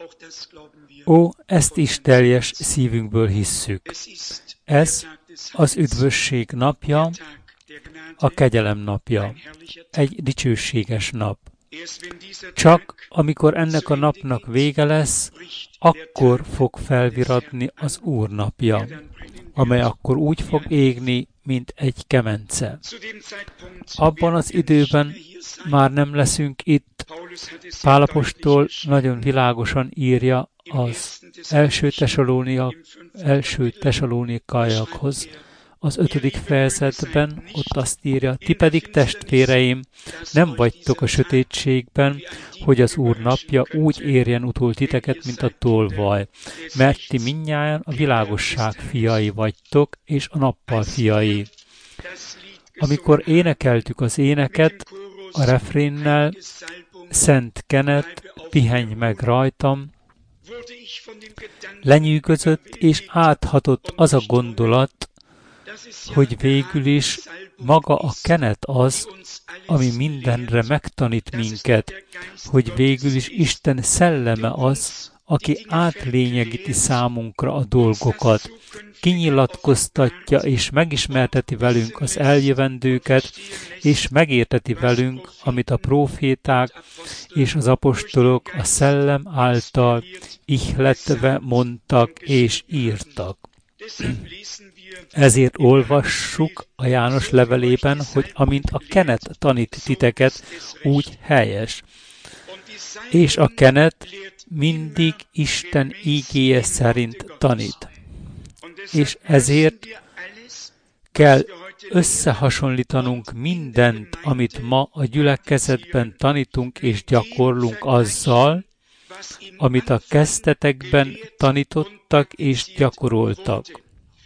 Ó, ezt is teljes szívünkből hisszük. Ez az üdvösség napja, a kegyelem napja, egy dicsőséges nap. Csak amikor ennek a napnak vége lesz, akkor fog felviradni az Úr napja, amely akkor úgy fog égni, mint egy kemence. Abban az időben már nem leszünk itt. Pál apostol nagyon világosan írja az első Tesalónikaiakhoz, az 5. fejezetben, ott azt írja, ti pedig testvéreim, nem vagytok a sötétségben, hogy az Úr napja úgy érjen utol titeket, mint a tolvaj, mert ti mindnyájan a világosság fiai vagytok, és a nappal fiai. Amikor énekeltük az éneket, a refrénnel, Szent Kenet, pihenj meg rajtam, lenyűgözött és áthatott az a gondolat, hogy végül is maga a kenet az, ami mindenre megtanít minket, hogy végül is Isten szelleme az, aki átlényegíti számunkra a dolgokat, kinyilatkoztatja és megismerteti velünk az eljövendőket, és megérteti velünk, amit a próféták és az apostolok a szellem által ihletve mondtak és írtak. Ezért olvassuk a János levelében, hogy amint a kenet tanít titeket, úgy helyes. És a kenet mindig Isten ígéje szerint tanít. És ezért kell összehasonlítanunk mindent, amit ma a gyülekezetben tanítunk és gyakorlunk azzal, amit a kezdetekben tanítottak és gyakoroltak.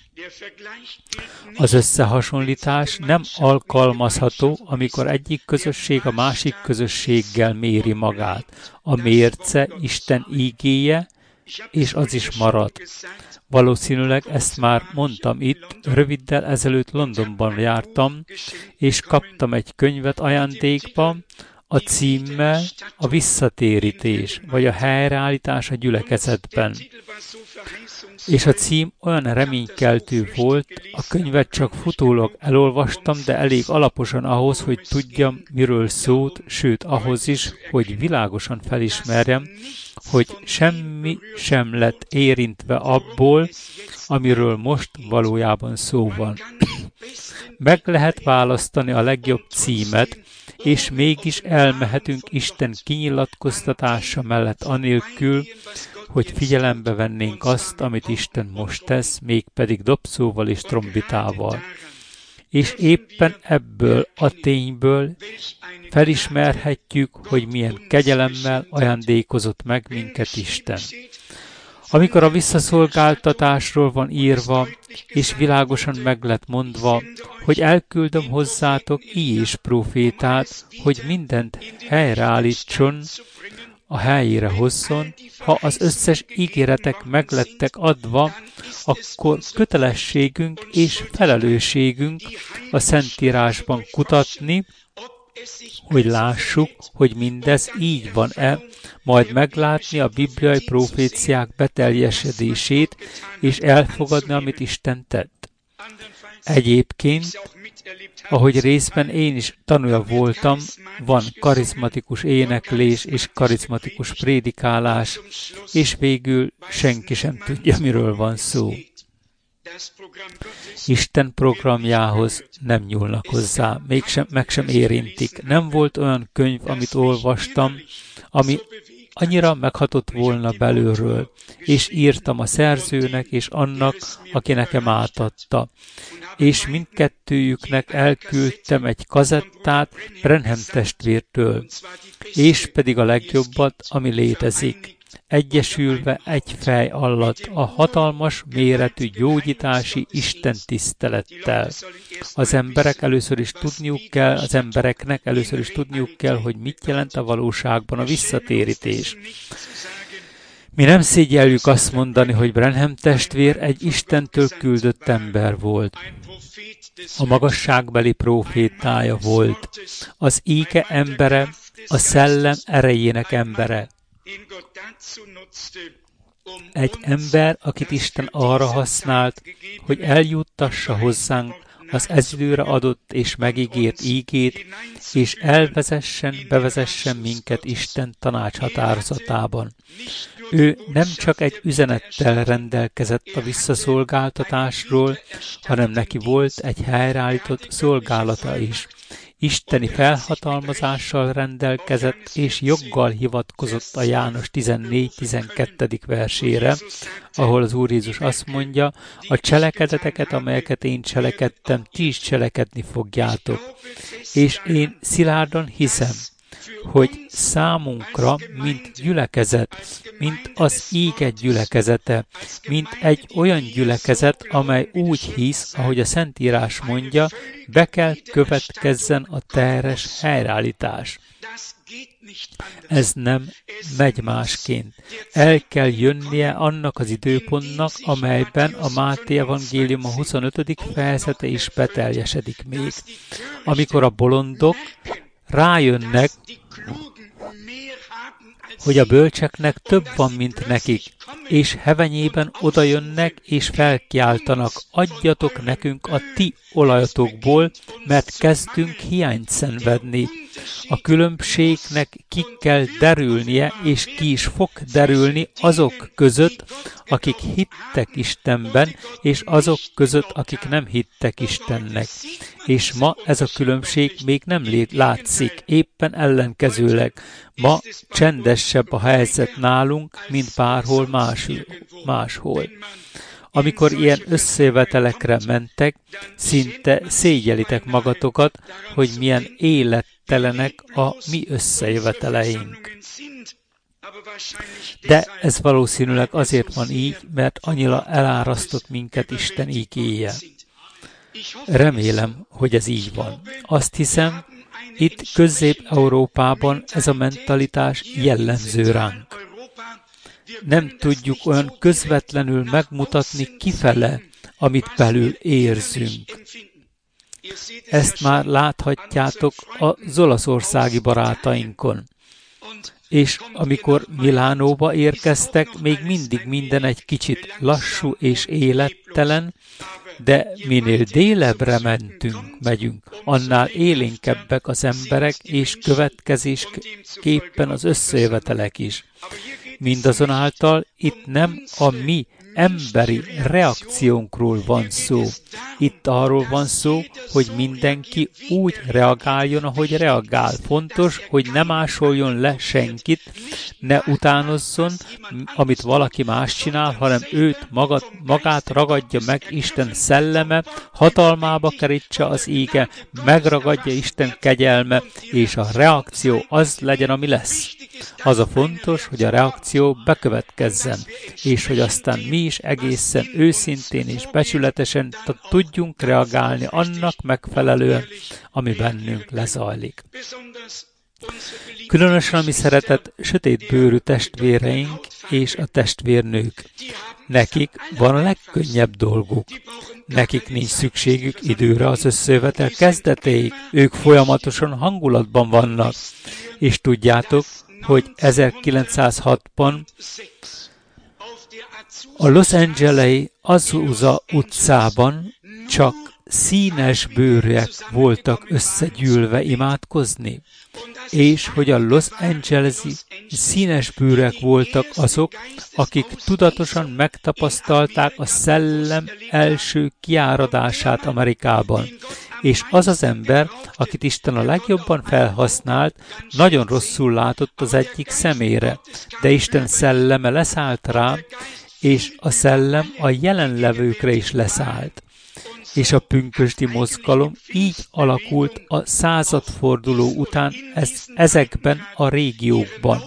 Az összehasonlítás nem alkalmazható, amikor egyik közösség a másik közösséggel méri magát. A mérce Isten ígéje, és az is marad. Valószínűleg ezt már mondtam itt, röviddel ezelőtt Londonban jártam, és kaptam egy könyvet ajándékba, a címmel a visszatérítés, vagy a helyreállítás a gyülekezetben. És a cím olyan reménykeltő volt, a könyvet csak futólag elolvastam, de elég alaposan ahhoz, hogy tudjam, miről szólt, sőt ahhoz is, hogy világosan felismerjem, hogy semmi sem lett érintve abból, amiről most valójában szó van. Meg lehet választani a legjobb címet, és mégis elmehetünk Isten kinyilatkoztatása mellett anélkül, hogy figyelembe vennénk azt, amit Isten most tesz, mégpedig dobszóval és trombitával. És éppen ebből a tényből felismerhetjük, hogy milyen kegyelemmel ajándékozott meg minket Isten. Amikor a visszaszolgáltatásról van írva, és világosan meg lett mondva, hogy elküldöm hozzátok így is prófétát, hogy mindent helyreállítson, a helyére hozzon, ha az összes ígéretek meglettek adva, akkor kötelességünk és felelősségünk a Szentírásban kutatni, hogy lássuk, hogy mindez így van-e, majd meglátni a bibliai proféciák beteljesedését, és elfogadni, amit Isten tett. Egyébként, ahogy részben én is tanulja voltam, van karizmatikus éneklés és karizmatikus prédikálás, és végül senki sem tudja, miről van szó. Isten programjához nem nyúlnak hozzá, meg sem érintik. Nem volt olyan könyv, amit olvastam, ami annyira meghatott volna belülről, és írtam a szerzőnek és annak, aki nekem átadta. És mindkettőjüknek elküldtem egy kazettát Branham testvértől, és pedig a legjobbat, ami létezik. Egyesülve egy fej alatt a hatalmas méretű gyógyítási istentisztelettel. Az embereknek először is tudniuk kell, hogy mit jelent a valóságban a visszatérítés. Mi nem szégyeljük azt mondani, hogy Branham testvér egy Istentől küldött ember volt. A magasságbeli prófétája volt. Az íge embere, a szellem erejének embere. Egy ember, akit Isten arra használt, hogy eljuttassa hozzánk az ezidőre adott és megígért ígét, és bevezessen minket Isten tanácshatározatában. Ő nem csak egy üzenettel rendelkezett a visszaszolgáltatásról, hanem neki volt egy helyreállított szolgálata is. Isteni felhatalmazással rendelkezett, és joggal hivatkozott a János 14-12. versére, ahol az Úr Jézus azt mondja, a cselekedeteket, amelyeket én cselekedtem, ti is cselekedni fogjátok. És én szilárdan hiszem, hogy számunkra, mint gyülekezet, mint az íge gyülekezete, mint egy olyan gyülekezet, amely úgy hisz, ahogy a Szentírás mondja, be kell következzen a teljes helyreállítás. Ez nem megy másként. El kell jönnie annak az időpontnak, amelyben a Máté evangélium a 25. fejezete is beteljesedik még. Amikor a bolondok rájönnek, hogy a bölcseknek több van, mint nekik, és hevenyében odajönnek és felkiáltanak, adjatok nekünk a ti olajatokból, mert kezdünk hiányt szenvedni. A különbségnek ki kell derülnie, és ki is fog derülni azok között, akik hittek Istenben, és azok között, akik nem hittek Istennek. És ma ez a különbség még nem látszik, éppen ellenkezőleg. Ma csendesebb a helyzet nálunk, mint bárhol máshol. Amikor ilyen összejövetelekre mentek, szinte szégyelitek magatokat, hogy milyen élettelenek a mi összejöveteleink. De ez valószínűleg azért van így, mert annyira elárasztott minket Isten ígéje. Remélem, hogy ez így van. Azt hiszem, itt Közép-Európában ez a mentalitás jellemző ránk. Nem tudjuk olyan közvetlenül megmutatni kifele, amit belül érzünk. Ezt már láthatjátok az olaszországi barátainkon. És amikor Milánóba érkeztek, még mindig minden egy kicsit lassú és élettelen, de minél délebbre megyünk, annál élénkebbek az emberek, és következésképpen az összejövetelek is. Mindazonáltal itt nem a mi emberi reakciónkról van szó. Itt arról van szó, hogy mindenki úgy reagáljon, ahogy reagál. Fontos, hogy ne másoljon le senkit, ne utánozzon, amit valaki más csinál, hanem őt magát ragadja meg Isten szelleme, hatalmába kerítse az ége, megragadja Isten kegyelme, és a reakció az legyen, ami lesz. Az a fontos, hogy a reakció bekövetkezzen, és hogy aztán mi is egészen őszintén és becsületesen tudjunk reagálni annak megfelelően, ami bennünk lezajlik. Különösen a mi szeretett sötétbőrű testvéreink és a testvérnők. Nekik van a legkönnyebb dolguk. Nekik nincs szükségük időre az összejövetel kezdetéig. Ők folyamatosan hangulatban vannak. És tudjátok, hogy 1906-ban a Los Angeles-i Azusa utcában csak színes bőrűek voltak összegyűlve imádkozni, és hogy a Los Angeles-i színes bőrűek voltak azok, akik tudatosan megtapasztalták a szellem első kiáradását Amerikában. És az az ember, akit Isten a legjobban felhasznált, nagyon rosszul látott az egyik szemére, de Isten szelleme leszállt rá, és a szellem a jelenlevőkre is leszállt. És a pünkösdi mozgalom így alakult a századforduló után ezekben a régiókban.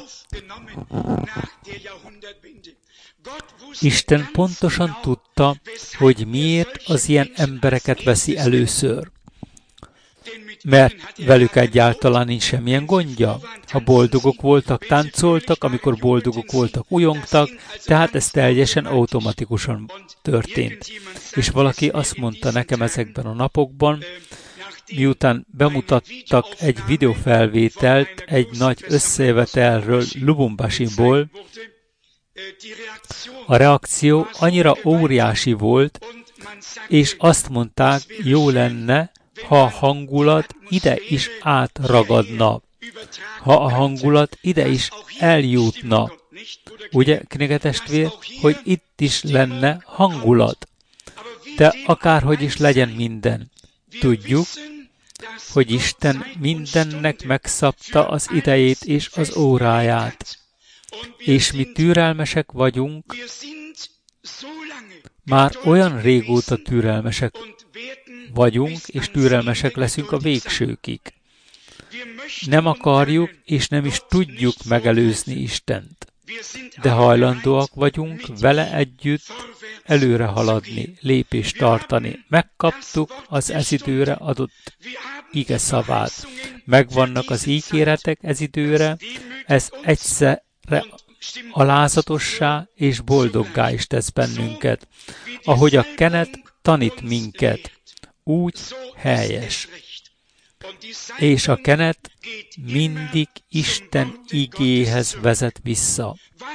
Isten pontosan tudta, hogy miért az ilyen embereket veszi először. Mert velük egyáltalán nincs semmilyen gondja. Ha boldogok voltak, táncoltak, amikor boldogok voltak, ujjongtak, tehát ez teljesen automatikusan történt. És valaki azt mondta nekem ezekben a napokban, miután bemutattak egy videófelvételt egy nagy összejövetelről Lubumbashi-ból, a reakció annyira óriási volt, és azt mondták, jó lenne, ha a hangulat ide is átragadna, ha a hangulat ide is eljutna. Ugye, knégtestvér, hogy itt is lenne hangulat. De akárhogy is legyen minden, tudjuk, hogy Isten mindennek megszabta az idejét és az óráját. És mi türelmesek vagyunk, már olyan régóta türelmesek vagyunk, és türelmesek leszünk a végsőkig. Nem akarjuk, és nem is tudjuk megelőzni Istent. De hajlandóak vagyunk vele együtt előre haladni, lépést tartani. Megkaptuk az ez időre adott ige szavát. Megvannak az ígéretek ez időre, ez egyszerre alázatossá és boldoggá is tesz bennünket. Ahogy a kenet tanít minket, úgy helyes. És a kenet mindig Isten igéhez vezet vissza.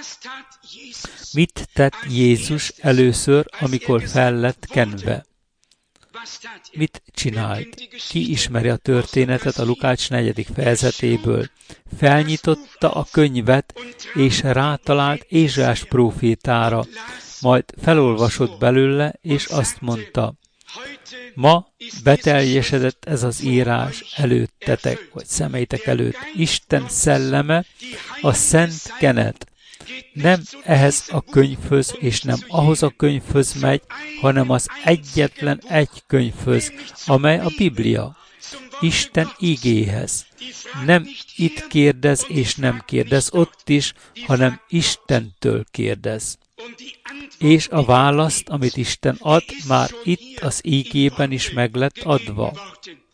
Mit tett Jézus először, amikor fel lett kenve? Mit csinált? Ki ismeri a történetet a Lukács 4. fejezetéből? Felnyitotta a könyvet, és rátalált Ézsaiás prófétára, majd felolvasott belőle, és azt mondta, ma beteljesedett ez az írás előttetek, vagy szemeitek előtt. Isten szelleme, a szent kenet nem ehhez a könyvhöz, és nem ahhoz a könyvhöz megy, hanem az egyetlen egy könyvhöz, amely a Biblia. Isten igéhez. Nem itt kérdez, és nem kérdez ott is, hanem Istentől kérdez. És a választ, amit Isten ad, már itt az ígében is meg lett adva.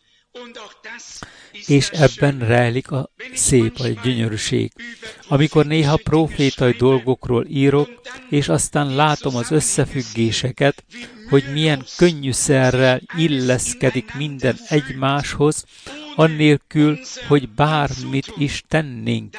És ebben rejlik a szép, a gyönyörűség. Amikor néha profétai dolgokról írok, és aztán látom az összefüggéseket, hogy milyen könnyűszerrel illeszkedik minden egymáshoz, annélkül, hogy bármit is tennénk.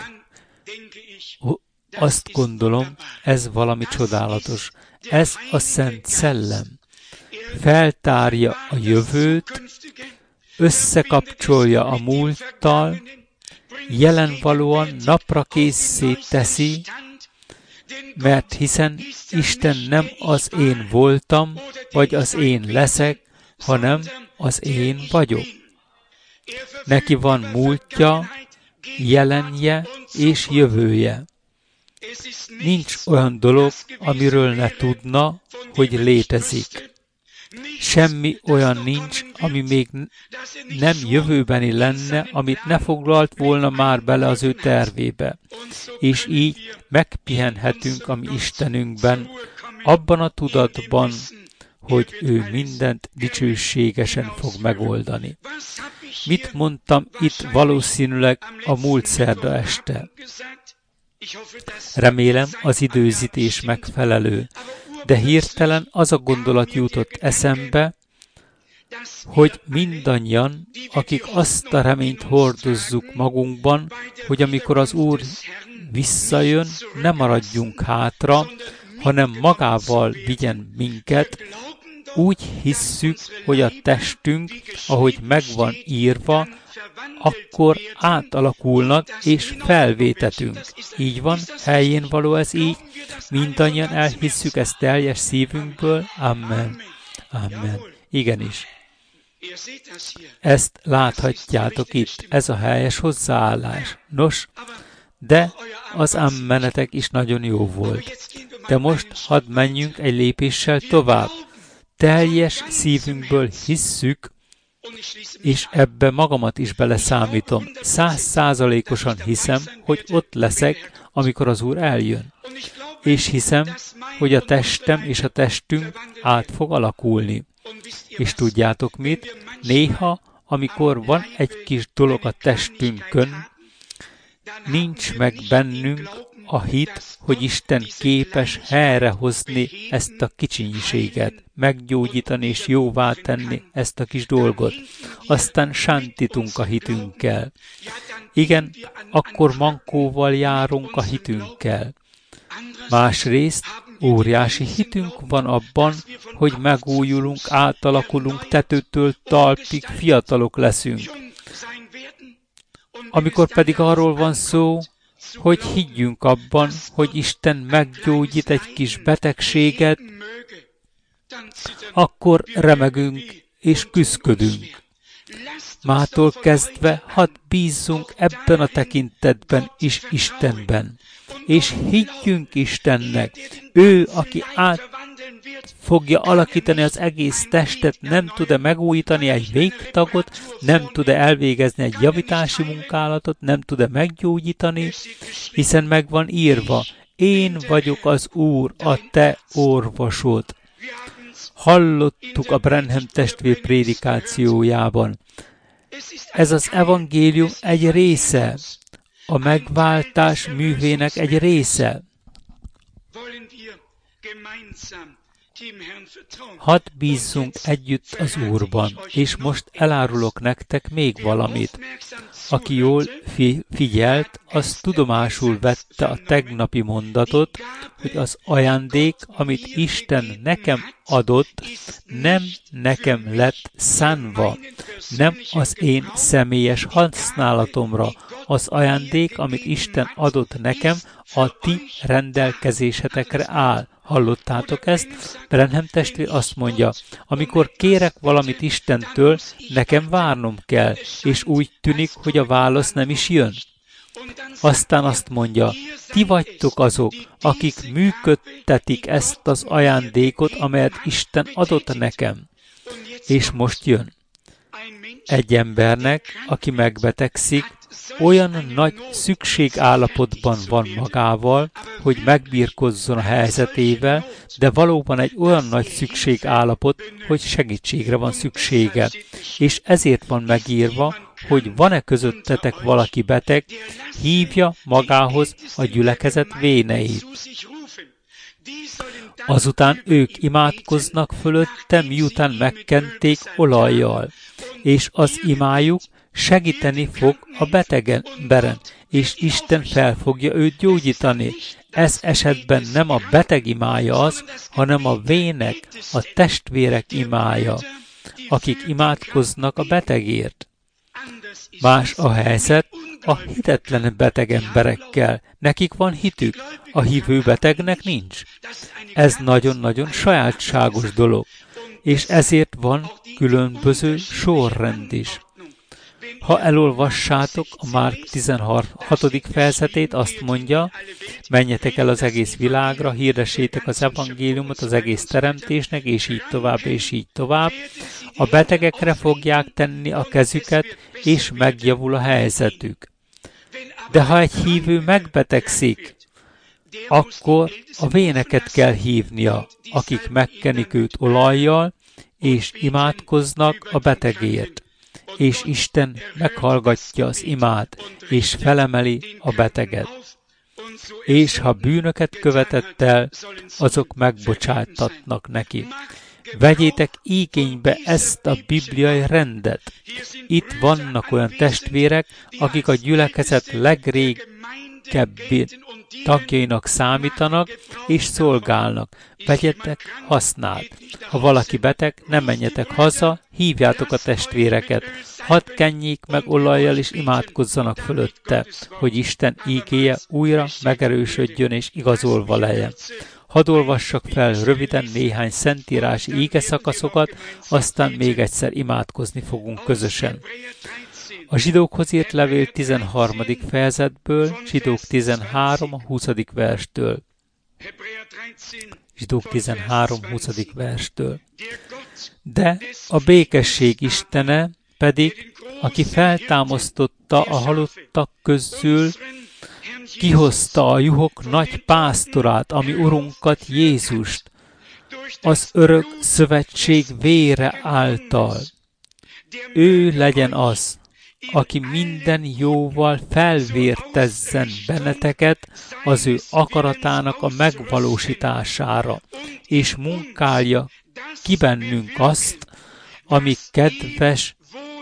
Azt gondolom, ez valami csodálatos. Ez a Szent Szellem. Feltárja a jövőt, összekapcsolja a múlttal, jelenvalóan napra készé teszi, mert hiszen Isten nem az én voltam, vagy az én leszek, hanem az én vagyok. Neki van múltja, jelenje és jövője. Nincs olyan dolog, amiről ne tudna, hogy létezik. Semmi olyan nincs, ami még nem jövőbeni lenne, amit ne foglalt volna már bele az ő tervébe. És így megpihenhetünk a mi Istenünkben, abban a tudatban, hogy ő mindent dicsőségesen fog megoldani. Mit mondtam itt valószínűleg a múlt szerda este? Remélem, az időzítés megfelelő, de hirtelen az a gondolat jutott eszembe, hogy mindannyian, akik azt a reményt hordozzuk magunkban, hogy amikor az Úr visszajön, ne maradjunk hátra, hanem magával vigyen minket, úgy hisszük, hogy a testünk, ahogy megvan írva, akkor átalakulnak és felvétetünk. Így van, helyén való ez így, mindannyian elhisszük ezt teljes szívünkből. Amen. Amen. Igenis. Ezt láthatjátok itt, ez a helyes hozzáállás. Nos, de az ammenetek is nagyon jó volt. De most hadd menjünk egy lépéssel tovább. Teljes szívünkből hisszük, és ebbe magamat is beleszámítom. 100%-osan hiszem, hogy ott leszek, amikor az Úr eljön. És hiszem, hogy a testem és a testünk át fog alakulni. És tudjátok mit? Néha, amikor van egy kis dolog a testünkön, nincs meg bennünk a hit, hogy Isten képes helyrehozni ezt a kicsinyiséget, meggyógyítani és jóvá tenni ezt a kis dolgot. Aztán sántítunk a hitünkkel. Igen, akkor mankóval járunk a hitünkkel. Másrészt óriási hitünk van abban, hogy megújulunk, átalakulunk, tetőtől talpig fiatalok leszünk. Amikor pedig arról van szó, hogy higgyünk abban, hogy Isten meggyógyít egy kis betegséget, akkor remegünk és küszködünk. Mától kezdve hadd bízzunk ebben a tekintetben is Istenben, és higgyünk Istennek. Ő, aki át fogja alakítani az egész testet, nem tud-e megújítani egy végtagot, nem tud-e elvégezni egy javítási munkálatot, nem tud-e meggyógyítani, hiszen meg van írva, én vagyok az Úr, a te orvosod. Hallottuk a Branham testvér prédikációjában. Ez az evangélium egy része, a megváltás művének egy része. Hadd bízzunk együtt az Úrban, és most elárulok nektek még valamit. Aki jól figyelt, az tudomásul vette a tegnapi mondatot, hogy az ajándék, amit Isten nekem adott, nem nekem lett szánva, nem az én személyes használatomra. Az ajándék, amit Isten adott nekem, a ti rendelkezésetekre áll. Hallottátok ezt? Branham testvér azt mondja, amikor kérek valamit Istentől, nekem várnom kell, és úgy tűnik, hogy a válasz nem is jön. Aztán azt mondja, ti vagytok azok, akik működtetik ezt az ajándékot, amelyet Isten adott nekem. És most jön. Egy embernek, aki megbetegszik, olyan nagy szükségállapotban van magával, hogy megbirkózzon a helyzetével, de valóban egy olyan nagy szükségállapot, hogy segítségre van szüksége. És ezért van megírva, hogy van-e közöttetek valaki beteg, hívja magához a gyülekezet véneit. Azután ők imádkoznak fölötte, miután megkenték olajjal, és az imájuk segíteni fog a betegen emberen, és Isten fel fogja őt gyógyítani. Ez esetben nem a beteg imája az, hanem a vének, a testvérek imája, akik imádkoznak a betegért. Más a helyzet a hitetlen beteg emberekkel. Nekik van hitük, a hívő betegnek nincs. Ez nagyon-nagyon sajátságos dolog, és ezért van különböző sorrend is. Ha elolvassátok a Márk 16. fejezetét, azt mondja, menjetek el az egész világra, hirdessétek az evangéliumot az egész teremtésnek, és így tovább, és így tovább. A betegekre fogják tenni a kezüket, és megjavul a helyzetük. De ha egy hívő megbetegszik, akkor a véneket kell hívnia, akik megkenik őt olajjal, és imádkoznak a betegért. És Isten meghallgatja az imát, és felemeli a beteget. És ha bűnöket követett el, azok megbocsátatnak neki. Vegyétek igénybe ezt a bibliai rendet. Itt vannak olyan testvérek, akik a gyülekezet legrégebbi tagjainak számítanak, és szolgálnak. Vegyetek hasznát. Ha valaki beteg, nem menjetek haza, hívjátok a testvéreket. Hadd kenjék meg olajjal, és imádkozzanak fölötte, hogy Isten ígéje újra megerősödjön és igazolva legyen. Hadd olvassak fel röviden néhány szentírási ígeszakaszokat, aztán még egyszer imádkozni fogunk közösen. A zsidókhoz írt levél 13. fejezetből, zsidók 13. 20. verstől. Zsidók 13. 20. verstől. De a békesség Istene pedig, aki feltámasztotta a halottak közül, kihozta a juhok nagy pásztorát, ami Urunkat, Jézust, az örök szövetség vére által. Ő legyen az, aki minden jóval felvértezzen benneteket az ő akaratának a megvalósítására, és munkálja ki bennünk azt, ami kedves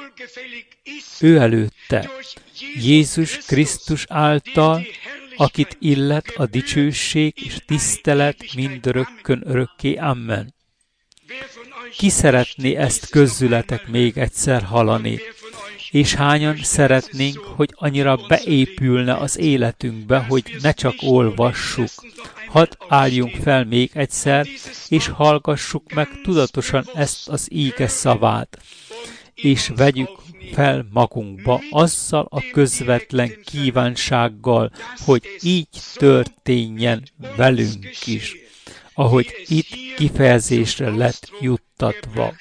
ő előtte, Jézus Krisztus által, akit illet a dicsőség és tisztelet mindörökkön örökké. Amen. Ki szeretné ezt közületek még egyszer hallani? És hányan szeretnénk, hogy annyira beépülne az életünkbe, hogy ne csak olvassuk. Hadd álljunk fel még egyszer, és hallgassuk meg tudatosan ezt az íge szavát, és vegyük fel magunkba azzal a közvetlen kívánsággal, hogy így történjen velünk is, ahogy itt kifejezésre lett juttatva.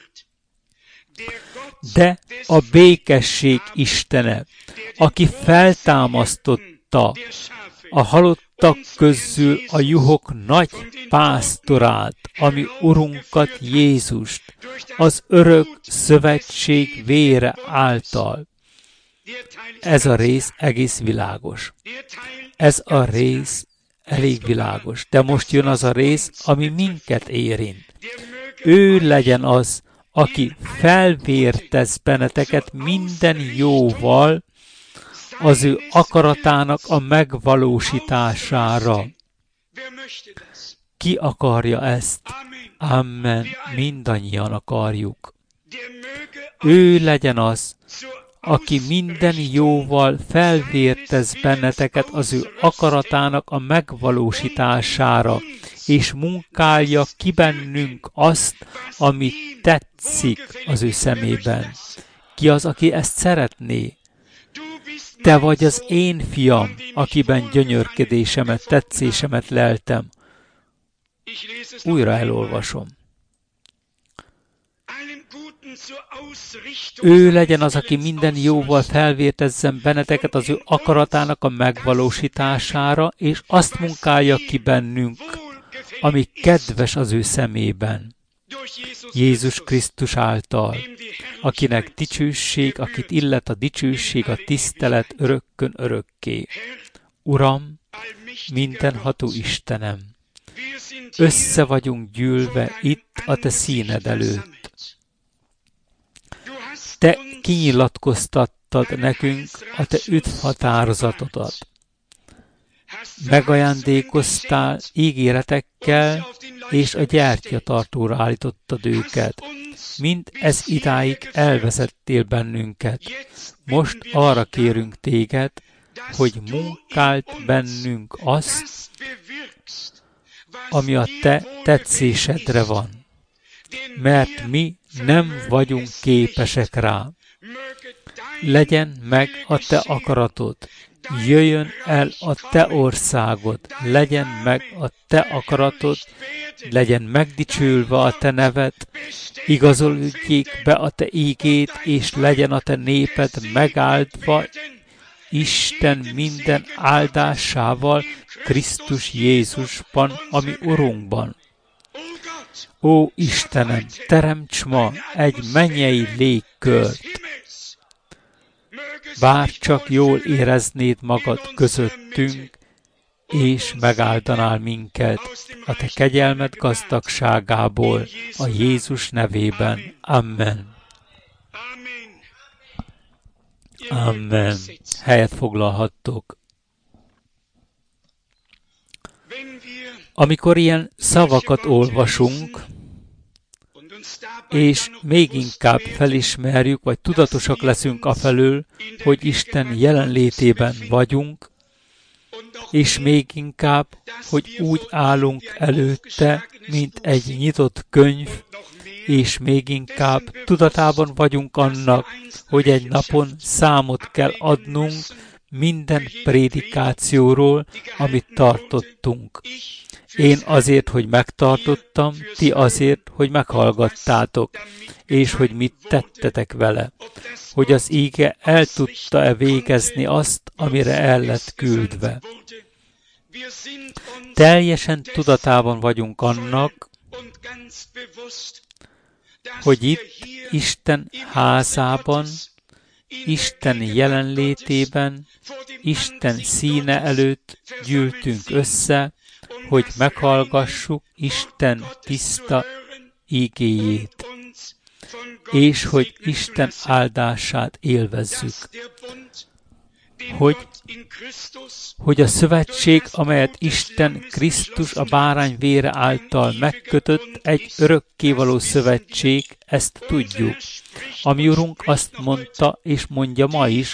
De a békesség Istene, aki feltámasztotta a halottak közül a juhok nagy pásztorát, ami Urunkat Jézust, az örök szövetség vére által. Ez a rész egész világos. Ez a rész elég világos. De most jön az a rész, ami minket érint. Ő legyen az, aki felvértez benneteket minden jóval az ő akaratának a megvalósítására. Ki akarja ezt? Amen. Mindannyian akarjuk. Ő legyen az, aki minden jóval felvértez benneteket az ő akaratának a megvalósítására, és munkálja ki bennünk azt, ami tetszik az ő szemében. Ki az, aki ezt szeretné? Te vagy az én fiam, akiben gyönyörködésemet, tetszésemet leltem. Újra elolvasom. Ő legyen az, aki minden jóval felvértezzen benneteket az ő akaratának a megvalósítására, és azt munkálja ki bennünk, ami kedves az ő szemében. Jézus Krisztus által, akinek dicsőség, akit illet a dicsőség, a tisztelet örökkön örökké. Uram, mindenható Istenem, össze vagyunk gyűlve itt a Te színed előtt. Te kinyilatkoztattad nekünk a Te üdvhatározatodat. Megajándékoztál ígéretekkel, és a gyertyatartóra állítottad őket. Mind ez idáig elvezettél bennünket. Most arra kérünk Téged, hogy munkáld bennünk azt, ami a Te tetszésedre van. Mert mi nem vagyunk képesek rá. Legyen meg a Te akaratod, jöjjön el a Te országod, legyen meg a Te akaratod, legyen megdicsőlve a Te neved, igazolódjék be a Te ígéd, és legyen a Te néped megáldva Isten minden áldásával Krisztus Jézusban, ami Urunkban. Ó Istenem, teremts ma egy mennyei légkört, bár csak jól éreznéd magad közöttünk, és megáldanál minket a Te kegyelmed gazdagságából, a Jézus nevében. Amen. Amen. Helyet foglalhattok. Amikor ilyen szavakat olvasunk, és még inkább felismerjük, vagy tudatosak leszünk afelől, hogy Isten jelenlétében vagyunk, és még inkább, hogy úgy állunk előtte, mint egy nyitott könyv, és még inkább tudatában vagyunk annak, hogy egy napon számot kell adnunk minden prédikációról, amit tartottunk. Én azért, hogy megtartottam, ti azért, hogy meghallgattátok, és hogy mit tettetek vele, hogy az íge el tudta-e végezni azt, amire el lett küldve. Teljesen tudatában vagyunk annak, hogy itt Isten házában Isten jelenlétében, Isten színe előtt gyűltünk össze, hogy meghallgassuk Isten tiszta ígéjét, és hogy Isten áldását élvezzük. Hogy a szövetség, amelyet Isten Krisztus a bárány vére által megkötött, egy örökkévaló szövetség, ezt tudjuk. A mi Urunk azt mondta, és mondja ma is,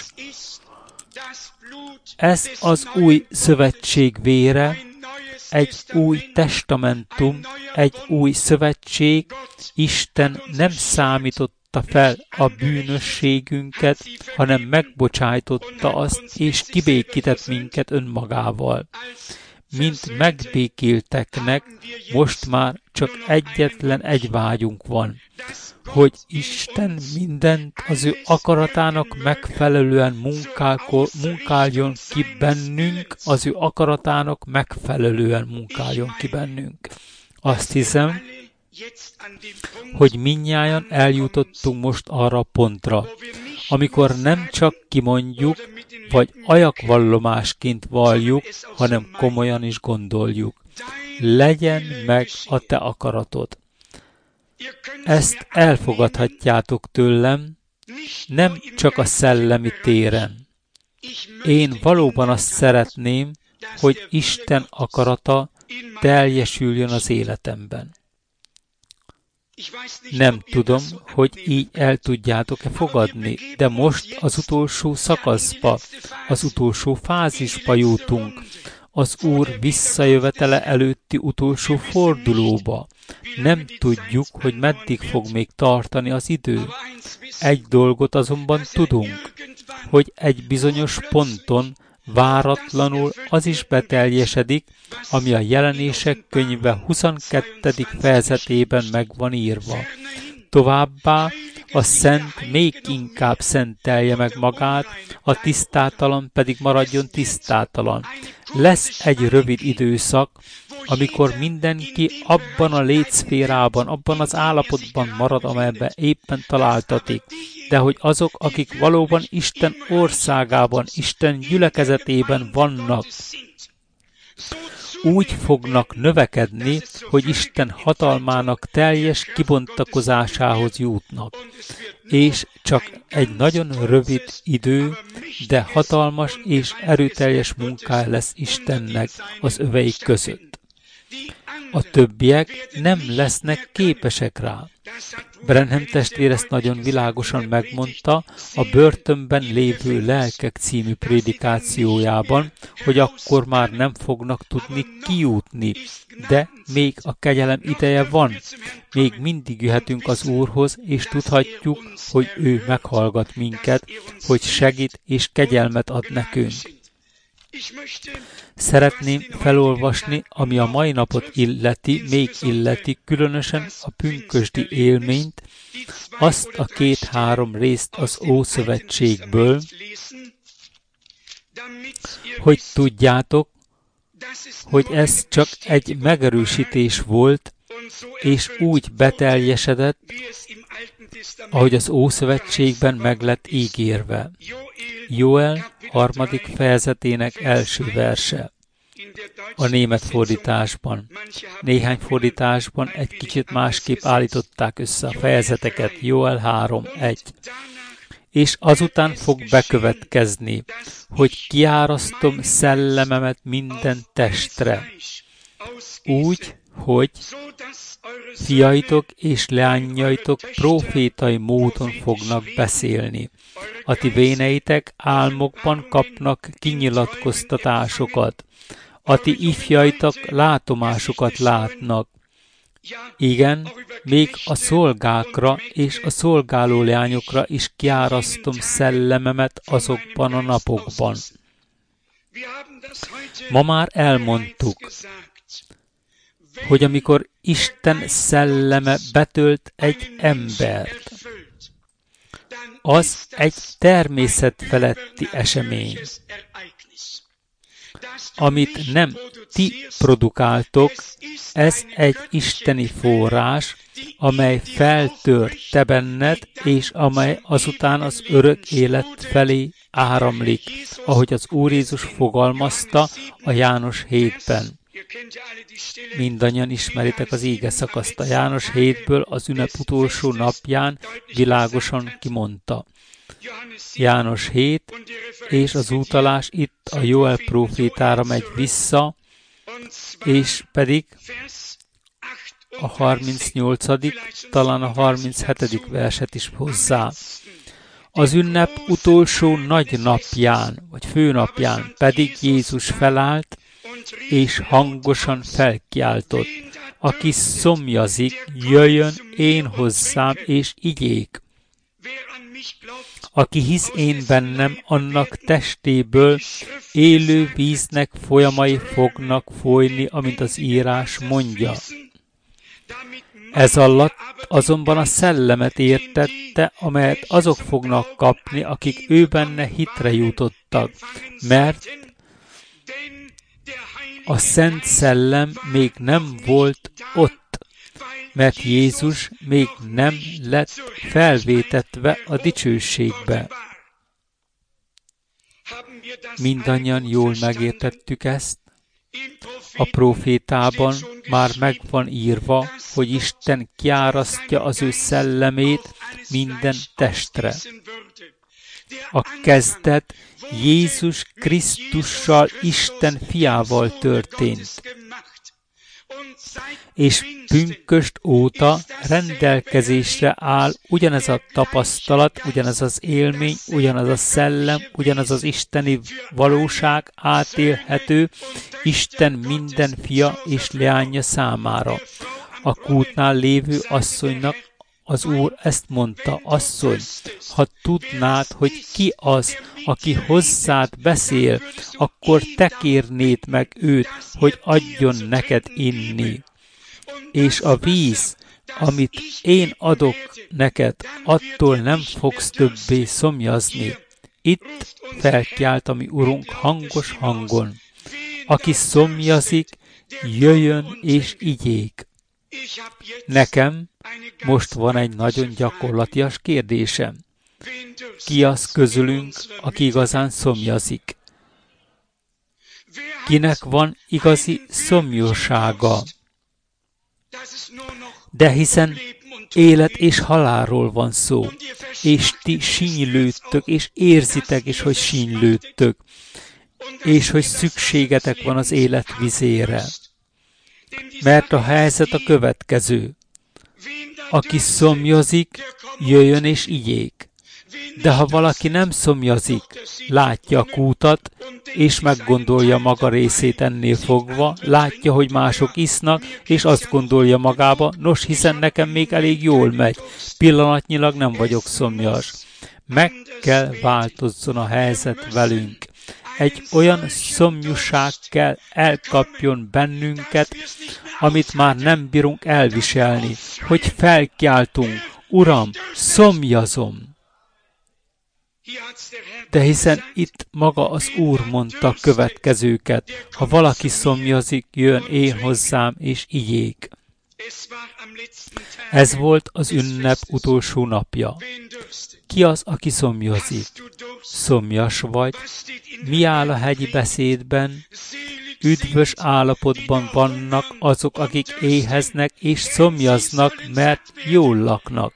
ez az új szövetség vére, egy új testamentum, egy új szövetség. Isten nem számította fel a bűnösségünket, hanem megbocsájtotta azt, és kibékített minket önmagával. Mint megbékélteknek, most már csak egyetlen egy vágyunk van, hogy Isten mindent az ő akaratának megfelelően munkáljon ki bennünk, az ő akaratának megfelelően munkáljon ki bennünk. Azt hiszem, hogy mindnyájan eljutottunk most arra a pontra, amikor nem csak kimondjuk, vagy ajakvallomásként valljuk, hanem komolyan is gondoljuk. Legyen meg a te akaratod. Ezt elfogadhatjátok tőlem, nem csak a szellemi téren. Én valóban azt szeretném, hogy Isten akarata teljesüljön az életemben. Nem tudom, hogy így el tudjátok-e fogadni, de most az utolsó szakaszba, az utolsó fázisba jutunk, az Úr visszajövetele előtti utolsó fordulóba. Nem tudjuk, hogy meddig fog még tartani az idő. Egy dolgot azonban tudunk, hogy egy bizonyos ponton váratlanul az is beteljesedik, ami a Jelenések könyve 22. fejezetében meg van írva. Továbbá a szent még inkább szentelje meg magát, a tisztátalan pedig maradjon tisztátalan. Lesz egy rövid időszak, amikor mindenki abban a létszférában, abban az állapotban marad, amelyben éppen találtatik. De hogy azok, akik valóban Isten országában, Isten gyülekezetében vannak, úgy fognak növekedni, hogy Isten hatalmának teljes kibontakozásához jutnak. És csak egy nagyon rövid idő, de hatalmas és erőteljes munkája lesz Istennek az öveik között. A többiek nem lesznek képesek rá. Branham testvér ezt nagyon világosan megmondta a Börtönben lévő lelkek című prédikációjában, hogy akkor már nem fognak tudni kijutni, de még a kegyelem ideje van. Még mindig jöhetünk az Úrhoz, és tudhatjuk, hogy ő meghallgat minket, hogy segít és kegyelmet ad nekünk. Szeretném felolvasni, ami a mai napot illeti, különösen a pünkösdi élményt, azt a 2-3 részt az Ószövetségből, hogy tudjátok, hogy ez csak egy megerősítés volt, és úgy beteljesedett, ahogy az Ószövetségben meg lett ígérve. Jóel 3. fejezetének első verse. A német fordításban. Néhány fordításban egy kicsit másképp állították össze a fejezeteket. Jóel 3.1. És azután fog bekövetkezni, hogy kiárasztom szellememet minden testre, úgy, hogy fiaitok és leányaitok prófétai módon fognak beszélni. A ti véneitek álmokban kapnak kinyilatkoztatásokat. A ti ifjaitok látomásokat látnak. Igen, még a szolgákra és a szolgáló leányokra is kiárasztom szellememet azokban a napokban. Ma már elmondtuk, hogy amikor Isten szelleme betölt egy embert, az egy természetfeletti esemény. amit nem ti produkáltok, ez egy isteni forrás, amely feltört te benned, és amely azután az örök élet felé áramlik, ahogy az Úr Jézus fogalmazta a János 7-ben. Mindannyian ismeritek az íge szakaszt. A János 7-ből az ünnep utolsó napján világosan kimondta. János 7, és az utalás itt a Jóel prófétára megy vissza, és pedig a 38., talán a 37. verset is hozzá. Az ünnep utolsó nagy napján, vagy főnapján pedig Jézus felállt, és hangosan felkiáltott: aki szomjazik, jöjjön én hozzám, és igyék. Aki hisz én bennem, annak testéből élő víznek folyamai fognak folyni, amint az írás mondja. Ez alatt azonban a szellemet értette, amelyet azok fognak kapni, akik ő benne hitre jutottak, mert a Szent Szellem még nem volt ott, mert Jézus még nem lett felvétetve a dicsőségbe. Mindannyian jól megértettük ezt. A prófétában már meg van írva, hogy Isten kiárasztja az ő szellemét minden testre. A kezdet Jézus Krisztussal, Isten fiával történt. És pünkösd óta rendelkezésre áll ugyanez a tapasztalat, ugyanez az élmény, ugyanaz a szellem, ugyanaz az isteni valóság átélhető Isten minden fia és leánya számára. A kútnál lévő asszonynak az Úr ezt mondta: asszony, ha tudnád, hogy ki az, aki hozzád beszél, akkor te kérnéd meg őt, hogy adjon neked inni. És a víz, amit én adok neked, attól nem fogsz többé szomjazni. Itt felkiált a mi Urunk hangos hangon: aki szomjazik, jöjjön és igyék. Nekem most van egy nagyon gyakorlatias kérdésem. Ki az közülünk, aki igazán szomjazik? Kinek van igazi szomjúsága? De hiszen élet és halálról van szó, és ti sínylődtök, és érzitek is, hogy sínylődtök, és hogy szükségetek van az élet vizére. Mert a helyzet a következő: aki szomjazik, jöjjön és igyék. De ha valaki nem szomjazik, látja a kútat, és meggondolja maga részét ennél fogva, látja, hogy mások isznak, és azt gondolja magába: nos, hiszen nekem még elég jól megy, pillanatnyilag nem vagyok szomjas. Meg kell változzon a helyzet velünk. Egy olyan szomjúság kell elkapjon bennünket, amit már nem bírunk elviselni, hogy felkiáltunk: Uram, szomjazom! De hiszen itt maga az Úr mondta a következőket: ha valaki szomjazik, jön én hozzám, és igyék. Ez volt az ünnep utolsó napja. Ki az, aki szomjazik? Szomjas vagy? Mi áll a hegyi beszédben? Üdvös állapotban vannak azok, akik éheznek és szomjaznak, mert jól laknak.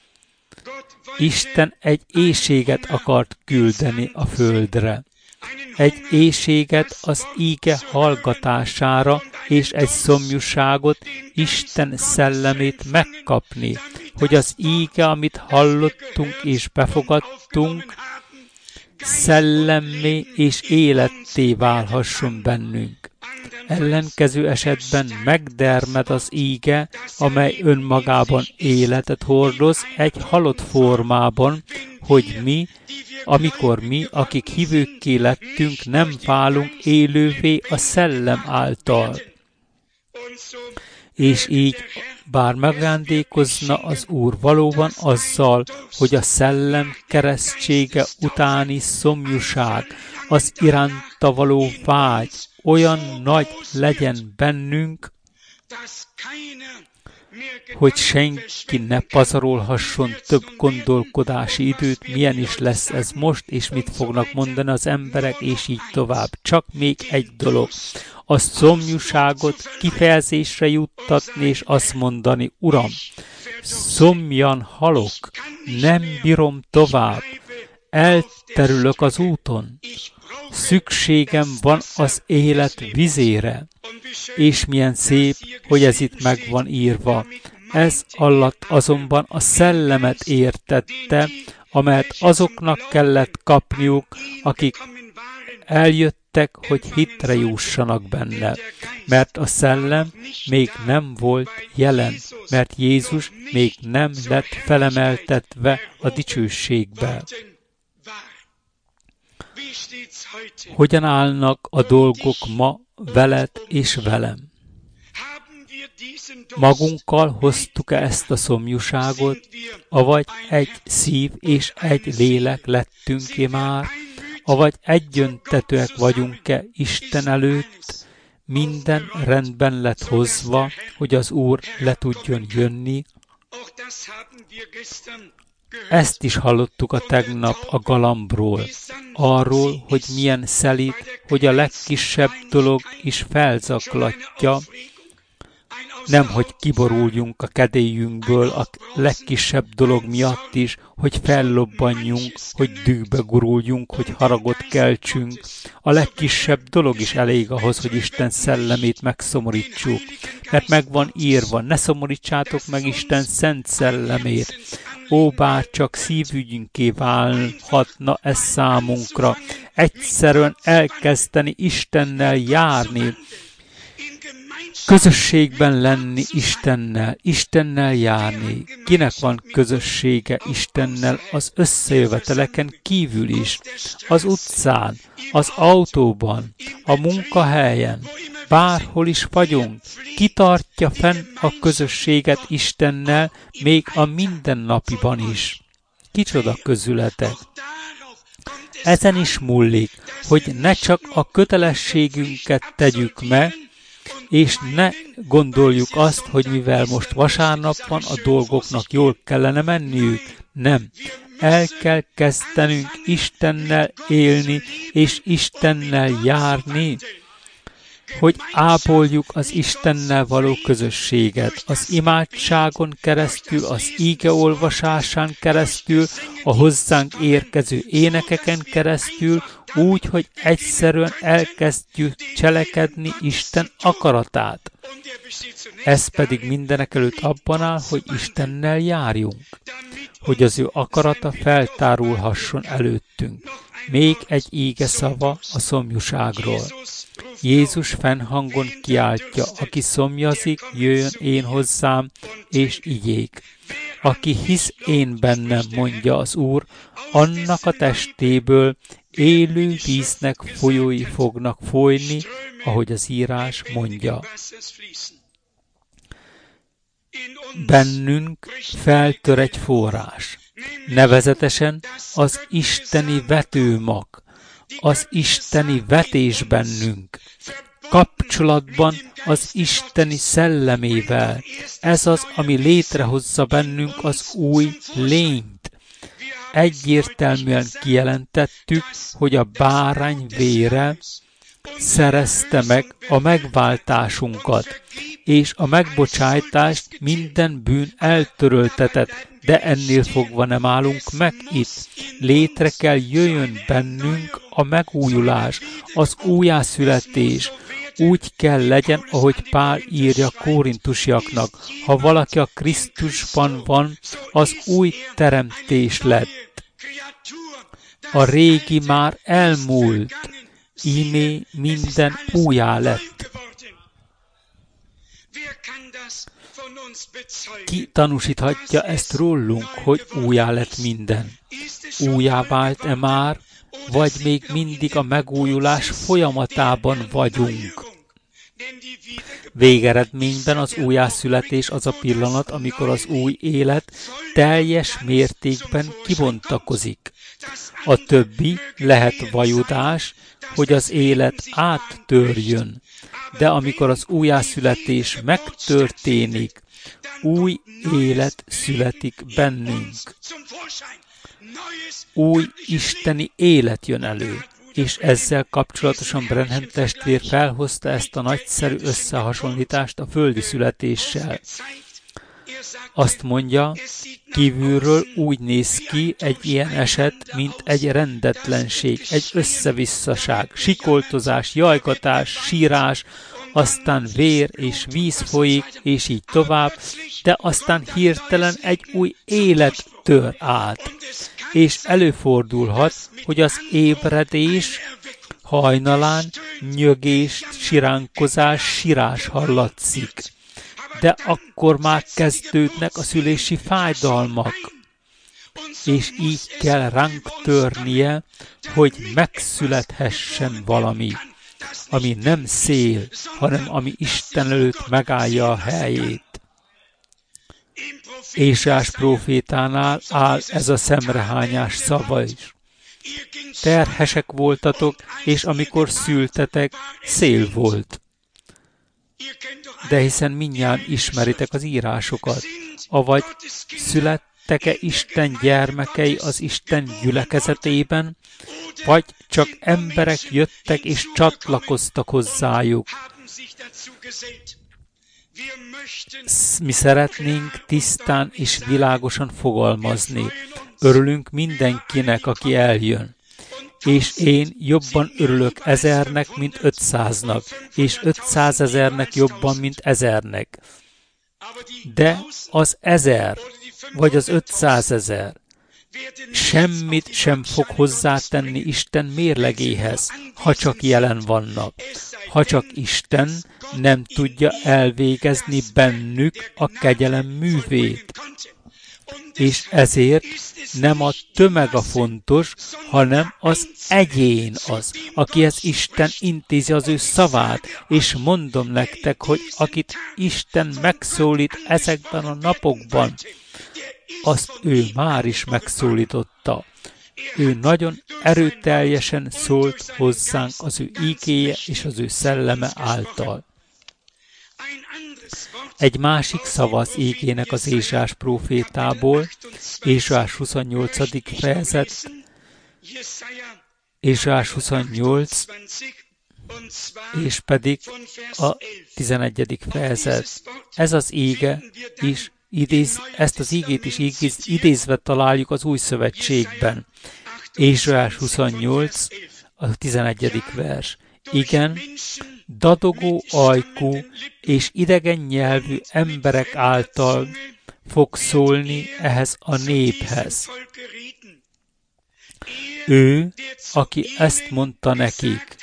Isten egy éhséget akart küldeni a földre. Egy éhséget az íge hallgatására, és egy szomjúságot, Isten szellemét megkapni, hogy az íge, amit hallottunk és befogadtunk, szellemmé és életté válhasson bennünk. Ellenkező esetben megdermed az íge, amely önmagában életet hordoz egy halott formában, hogy mi, amikor mi, akik hívőkké lettünk, nem válunk élővé a szellem által. És így, bár megajándékozna az Úr valóban azzal, hogy a szellem keresztsége utáni szomjúság, az iránta való vágy olyan nagy legyen bennünk, hogy senki ne pazarolhasson több gondolkodási időt, milyen is lesz ez most, és mit fognak mondani az emberek, és így tovább. Csak még egy dolog. A szomjúságot kifejezésre juttatni, és azt mondani, Uram, szomjan halok, nem bírom tovább, elterülök az úton, szükségem van az élet vizére, és milyen szép, hogy ez itt meg van írva. Ez alatt azonban a szellemet értette, amelyet azoknak kellett kapniuk, akik eljöttek, hogy hitre jussanak benne, mert a szellem még nem volt jelen, mert Jézus még nem lett felemeltetve a dicsőségbe. Hogyan állnak a dolgok ma veled és velem? Magunkkal hoztuk-e ezt a szomjúságot, avagy egy szív és egy lélek lettünk-e már, avagy egyöntetőek vagyunk-e Isten előtt, minden rendben lett hozva, hogy az Úr le tudjon jönni. Ezt is hallottuk a tegnap a galambról, arról, hogy milyen szelíd, hogy a legkisebb dolog is felzaklatja, nem, hogy kiboruljunk a kedélyünkből a legkisebb dolog miatt is, hogy fellobbanjunk, hogy dühbe guruljunk, hogy haragot keltsünk. A legkisebb dolog is elég ahhoz, hogy Isten szellemét megszomorítsuk. Mert meg van írva, ne szomorítsátok meg Isten szent szellemét. Ó, bár csak szívügyünké válhatna ez számunkra. Egyszerűen elkezdeni Istennel járni, közösségben lenni Istennel, Istennel járni. Kinek van közössége Istennel az összejöveteleken kívül is, az utcán, az autóban, a munkahelyen, bárhol is vagyunk, kitartja fenn a közösséget Istennel még a mindennapiban is. Kicsoda közületek! Ezen is múlik, hogy ne csak a kötelességünket tegyük meg, és ne gondoljuk azt, hogy mivel most vasárnap van, a dolgoknak jól kellene menniük. Nem. El kell kezdenünk Istennel élni, és Istennel járni, hogy ápoljuk az Istennel való közösséget. Az imádságon keresztül, az íge olvasásán keresztül, a hozzánk érkező énekeken keresztül, úgy, hogy egyszerűen elkezdjük cselekedni Isten akaratát. Ez pedig mindenekelőtt abban áll, hogy Istennel járjunk, hogy az ő akarata feltárulhasson előttünk. Még egy íge szava a szomjúságról. Jézus fennhangon kiáltja, aki szomjazik, jöjjön én hozzám, és igyék. Aki hisz én bennem, mondja az Úr, annak a testéből élő víznek folyói fognak folyni, ahogy az írás mondja. Bennünk feltör egy forrás, nevezetesen az isteni vetőmag, az isteni vetés bennünk, kapcsolatban az isteni szellemével. Ez az, ami létrehozza bennünk az új lényt. Egyértelműen kijelentettük, hogy a bárány vére szerezte meg a megváltásunkat, és a megbocsájtást minden bűn eltöröltetett, de ennél fogva nem állunk meg itt. Létre kell jöjjön bennünk a megújulás, az újjászületés. Úgy kell legyen, ahogy Pál írja korintusiaknak. Ha valaki a Krisztusban van, az új teremtés lett. A régi már elmúlt, íme minden újjá lett. Ki tanúsíthatja ezt rólunk, hogy újjá lett minden? Újjá vált-e már, vagy még mindig a megújulás folyamatában vagyunk? Végeredményben az újjászületés az a pillanat, amikor az új élet teljes mértékben kibontakozik. A többi lehet vajudás, hogy az élet áttörjön. De amikor az újjászületés megtörténik, új élet születik bennünk. Új isteni élet jön elő. És ezzel kapcsolatosan Branham testvér felhozta ezt a nagyszerű összehasonlítást a földi születéssel. Azt mondja, kívülről úgy néz ki egy ilyen eset, mint egy rendetlenség, egy összevisszaság, sikoltozás, jajgatás, sírás, aztán vér és víz folyik, és így tovább, de aztán hirtelen egy új élet tör át. És előfordulhat, hogy az ébredés hajnalán nyögés, siránkozás, sírás hallatszik. De akkor már kezdődnek a szülési fájdalmak. És így kell ránk törnie, hogy megszülethessen valami, ami nem szél, hanem ami Isten előtt megállja a helyét. Ézsaiás prófétánál áll ez a szemrehányás szava is. Terhesek voltatok, és amikor szültetek, szél volt. De hiszen mindnyájan ismeritek az írásokat, avagy születtek-e Isten gyermekei az Isten gyülekezetében, vagy csak emberek jöttek és csatlakoztak hozzájuk. Mi szeretnénk tisztán és világosan fogalmazni. Örülünk mindenkinek, aki eljön. És én jobban örülök 1000-nek, mint 500-nak, és 500 000-nek jobban, mint 1000-nek. De az 1000, vagy az 500 000 semmit sem fog hozzátenni Isten mérlegéhez, ha csak jelen vannak. Ha csak Isten nem tudja elvégezni bennük a kegyelem művét. És ezért nem a tömeg a fontos, hanem az egyén az, akihez Isten intézi az ő szavát, és mondom nektek, hogy akit Isten megszólít ezekben a napokban, azt ő már is megszólította. Ő nagyon erőteljesen szólt hozzánk az ő ígéje és az ő szelleme által. Egy másik szava az ígének az Ézsaiás prófétából, Ézsaiás 28. fejezet, Ézsaiás 28, és pedig a 11. fejezet. Ez az íge is ezt az ígét is idézve találjuk az Új Szövetségben. Ézsaiás 28, a 11. vers. Igen, dadogó ajkú és idegen nyelvű emberek által fog szólni ehhez a néphez. Ő, aki ezt mondta nekik.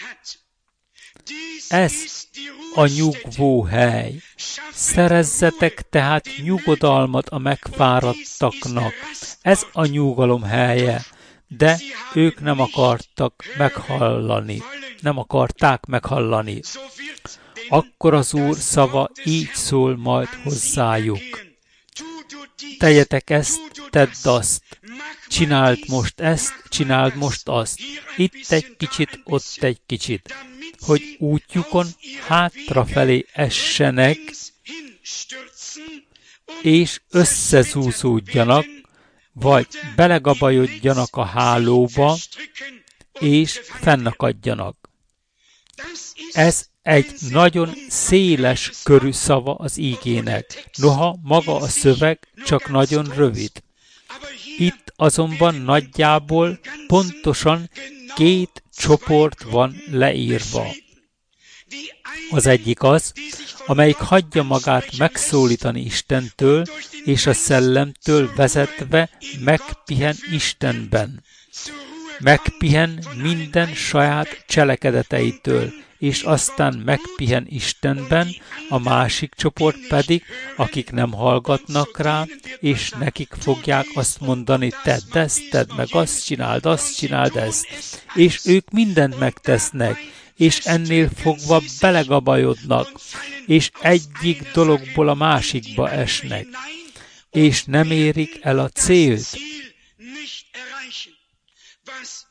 Ez a nyugvó hely. Szerezzetek tehát nyugodalmat a megfáradtaknak. Ez a nyugalom helye. De ők nem akarták meghallani. Akkor az Úr szava így szól majd hozzájuk. Tegyetek ezt, tedd azt. Csináld most ezt, csináld most azt. Itt egy kicsit, ott egy kicsit. Hogy útjukon hátrafelé essenek, és összezúzódjanak, vagy belegabajodjanak a hálóba, és fennakadjanak. Ez egy nagyon széles körű szava az ígének, noha maga a szöveg csak nagyon rövid. Itt azonban nagyjából pontosan 2 csoport van leírva. Az egyik az, amelyik hagyja magát megszólítani Istentől, és a szellemtől vezetve megpihen Istenben. Megpihen minden saját cselekedeteitől, és aztán megpihen Istenben, a másik csoport pedig, akik nem hallgatnak rá, és nekik fogják azt mondani, tedd ezt, tedd meg azt csináld ezt. És ők mindent megtesznek, és ennél fogva belegabajodnak, és egyik dologból a másikba esnek, és nem érik el a célt.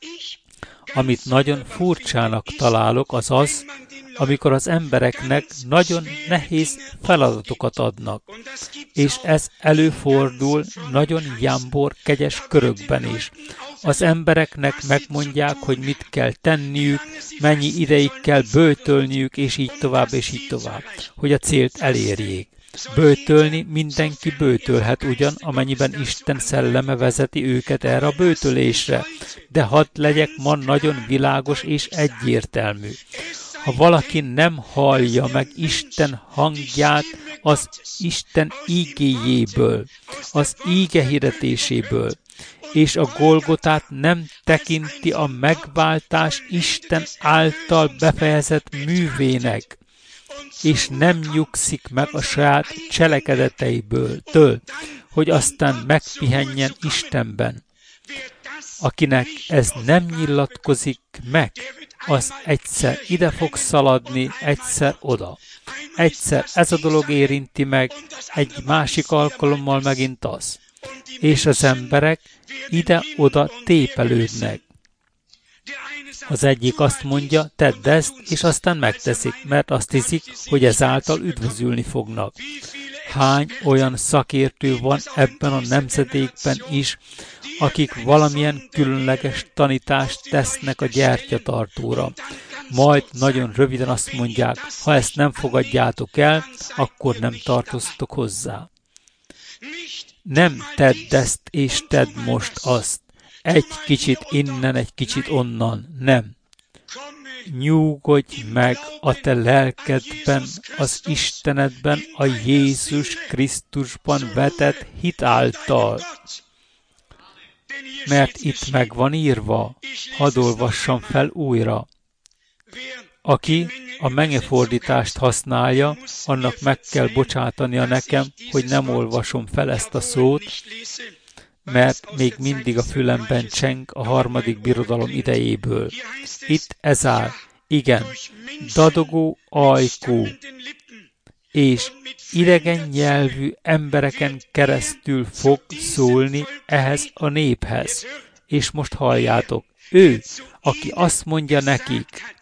Amit nagyon furcsának találok, az az, amikor az embereknek nagyon nehéz feladatokat adnak. És ez előfordul nagyon jámbor, kegyes körökben is. Az embereknek megmondják, hogy mit kell tenniük, mennyi ideig kell böjtölniük, és így tovább, hogy a célt elérjék. Böjtölni mindenki böjtölhet ugyan, amennyiben Isten szelleme vezeti őket erre a böjtölésre, de hadd legyek ma nagyon világos és egyértelmű. Ha valaki nem hallja meg Isten hangját az Isten ígéjéből, az íge hirdetéséből, és a Golgotát nem tekinti a megváltás Isten által befejezett művének, és nem nyugszik meg a saját cselekedeteiből, hogy aztán megpihenjen Istenben. Akinek ez nem nyilatkozik meg, az egyszer ide fog szaladni, egyszer oda. Egyszer ez a dolog érinti meg, egy másik alkalommal megint az. És az emberek ide-oda tépelődnek. Az egyik azt mondja, tedd ezt, és aztán megteszik, mert azt hiszik, hogy ezáltal üdvözülni fognak. Hány olyan szakértő van ebben a nemzedékben is, akik valamilyen különleges tanítást tesznek a gyertyatartóra. Majd nagyon röviden azt mondják, ha ezt nem fogadjátok el, akkor nem tartoztok hozzá. Nem tedd ezt, és tedd most azt. Egy kicsit innen, egy kicsit onnan. Nem. Nyugodj meg a te lelkedben, az Istenedben, a Jézus Krisztusban vetett hit által. Mert itt meg van írva, hadd olvassam fel újra. Aki a mengefordítást használja, annak meg kell bocsátania nekem, hogy nem olvasom fel ezt a szót, mert még mindig a fülemben cseng a harmadik birodalom idejéből. Itt ez áll, igen, dadogó ajkú, és idegen nyelvű embereken keresztül fog szólni ehhez a néphez. És most halljátok, ő, aki azt mondja nekik,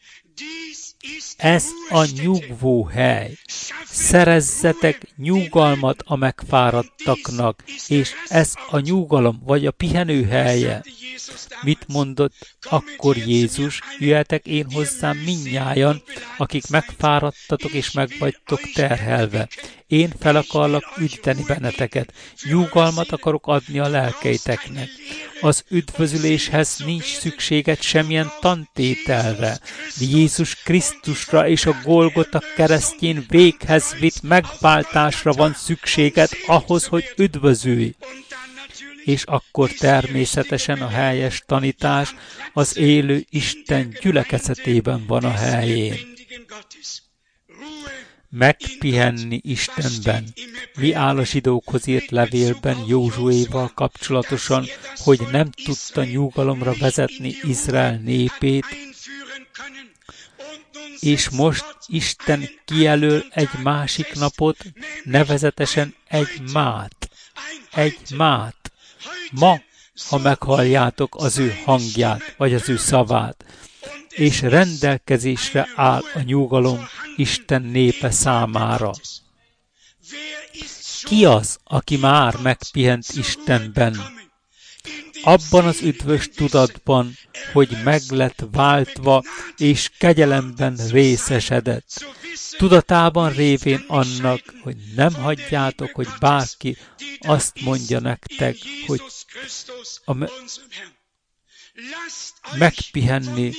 ez a nyugvó hely. Szerezzetek nyugalmat a megfáradtaknak, és ez a nyugalom, vagy a pihenő helye. Mit mondott akkor Jézus? Jöhetek én hozzám mindnyájan, akik megfáradtatok és meg vagytok terhelve. Én fel akarlak üdíteni benneteket. Nyugalmat akarok adni a lelkeiteknek. Az üdvözüléshez nincs szükséged semmilyen tantételre. Jézus Krisztusra és a Golgota keresztjén véghez vitt megváltásra van szükséged ahhoz, hogy üdvözülj. És akkor természetesen a helyes tanítás az élő Isten gyülekezetében van a helyén. Megpihenni Istenben. Mi áll a zsidókhoz írt levélben Józsuéval kapcsolatosan, hogy nem tudta nyugalomra vezetni Izrael népét, és most Isten kijelöl egy másik napot, nevezetesen egy mát. Ma, ha meghalljátok az ő hangját, vagy az ő szavát, és rendelkezésre áll a nyugalom Isten népe számára. Ki az, aki már megpihent Istenben? Abban az üdvös tudatban, hogy meg lett váltva, és kegyelemben részesedett. Tudatában révén annak, hogy nem hagyjátok, hogy bárki azt mondja nektek, hogy megpihenni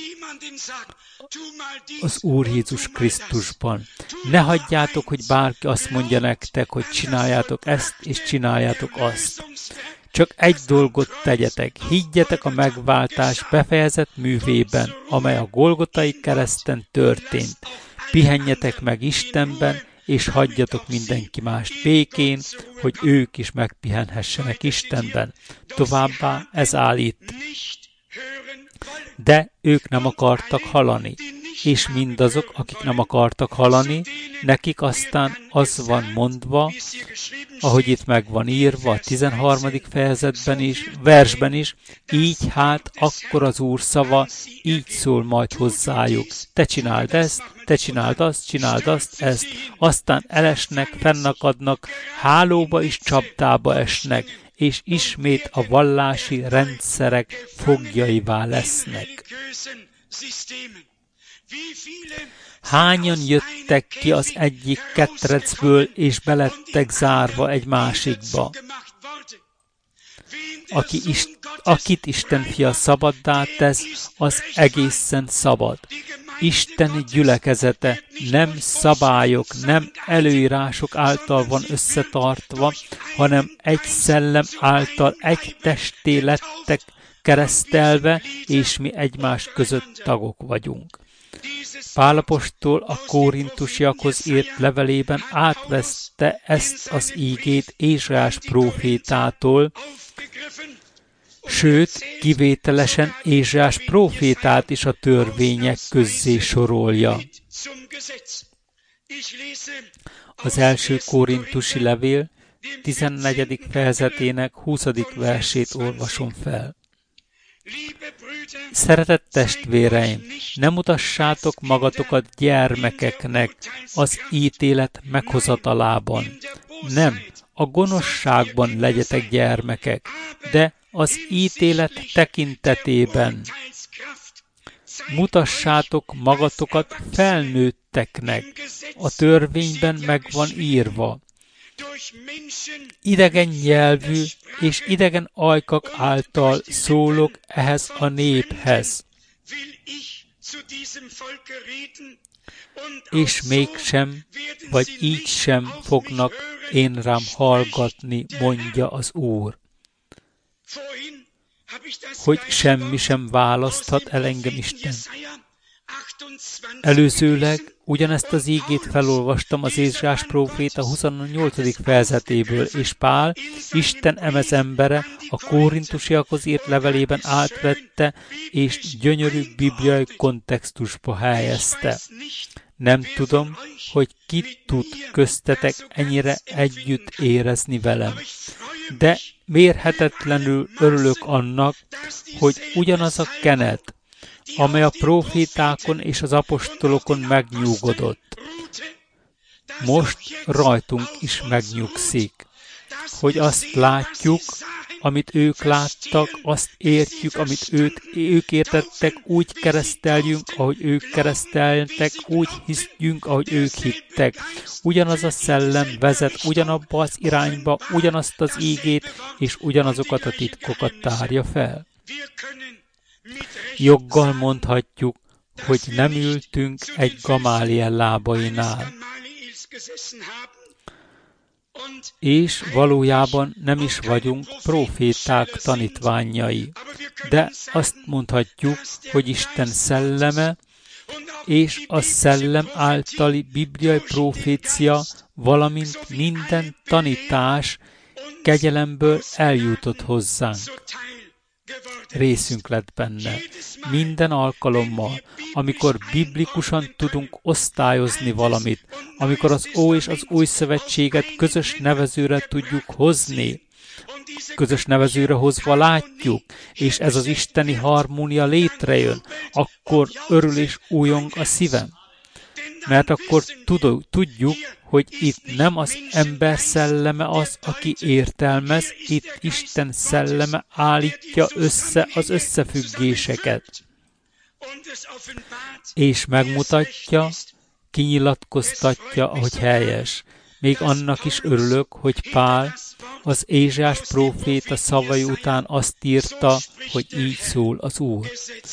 az Úr Jézus Krisztusban. Ne hagyjátok, hogy bárki azt mondja nektek, hogy csináljátok ezt, és csináljátok azt. Csak egy dolgot tegyetek, higgyetek a megváltás befejezett művében, amely a Golgotai kereszten történt. Pihenjetek meg Istenben, és hagyjatok mindenki mást békén, hogy ők is megpihenhessenek Istenben. Továbbá ez áll itt. De ők nem akartak hallani. és mindazok, akik nem akartak hallani, nekik aztán az van mondva, ahogy itt meg van írva a 13. versben is, így hát akkor az Úr szava így szól majd hozzájuk. Te csináld ezt, te csináld azt, csináld ezt, aztán elesnek, fennakadnak, hálóba és csapdába esnek, és ismét a vallási rendszerek foglyaivá lesznek. Hányan jöttek ki az egyik ketrecből, és belettek zárva egy másikba? Akit Isten fia szabaddá tesz, az egészen szabad. Isten gyülekezete nem szabályok, nem előírások által van összetartva, hanem egy szellem által egy testé lettek keresztelve, és mi egymás között tagok vagyunk. Pál apostol a korintusiakhoz írt levelében átveszte ezt az ígét Ézsaiás prófétától, sőt, kivételesen Ézsaiás prófétát is a törvények közzé sorolja. Az első korintusi levél 14. fejezetének 20. versét olvasom fel. Szeretett testvéreim, ne mutassátok magatokat gyermekeknek az ítélet meghozatalában. Nem, a gonoszságban legyetek gyermekek, de az ítélet tekintetében. Mutassátok magatokat felnőtteknek, a törvényben meg van írva. Idegen nyelvű és idegen ajkak által szólok ehhez a néphez. És mégsem, vagy így sem fognak én rám hallgatni, mondja az Úr. Hogy semmi sem választhat el engem Isten. Előzőleg ugyanezt az ígét felolvastam az Ézsaiás próféta 28. fejezetéből, és Pál, Isten emez embere, a korintusiakhoz írt levelében átvette, és gyönyörű bibliai kontextusba helyezte. Nem tudom, hogy ki tud köztetek ennyire együtt érezni velem, de mérhetetlenül örülök annak, hogy ugyanaz a kenet, amely a prófétákon és az apostolokon megnyugodott, most rajtunk is megnyugszik, hogy azt látjuk, amit ők láttak, azt értjük, amit ők értettek, úgy kereszteljünk, ahogy ők kereszteltek, úgy hiszünk, ahogy ők hittek. Ugyanaz a szellem vezet ugyanabba az irányba, ugyanazt az ígét, és ugyanazokat a titkokat tárja fel. Joggal mondhatjuk, hogy nem ültünk egy Gamáliel lábainál. És valójában nem is vagyunk próféták tanítványai. De azt mondhatjuk, hogy Isten szelleme és a szellem általi bibliai profécia, valamint minden tanítás kegyelemből eljutott hozzánk. Részünk lett benne. Minden alkalommal, amikor biblikusan tudunk osztályozni valamit, amikor az Ó és az Új Szövetséget közös nevezőre tudjuk hozni, közös nevezőre hozva látjuk, és ez az isteni harmónia létrejön, akkor örül és újong a szívem. Mert akkor tudjuk, hogy itt nem az ember szelleme az, aki értelmez, itt Isten szelleme állítja össze az összefüggéseket. És megmutatja, kinyilatkoztatja, ahogy helyes. Még annak is örülök, hogy Pál az Ézsaiás próféta szavai után azt írta, hogy így szól az Úr.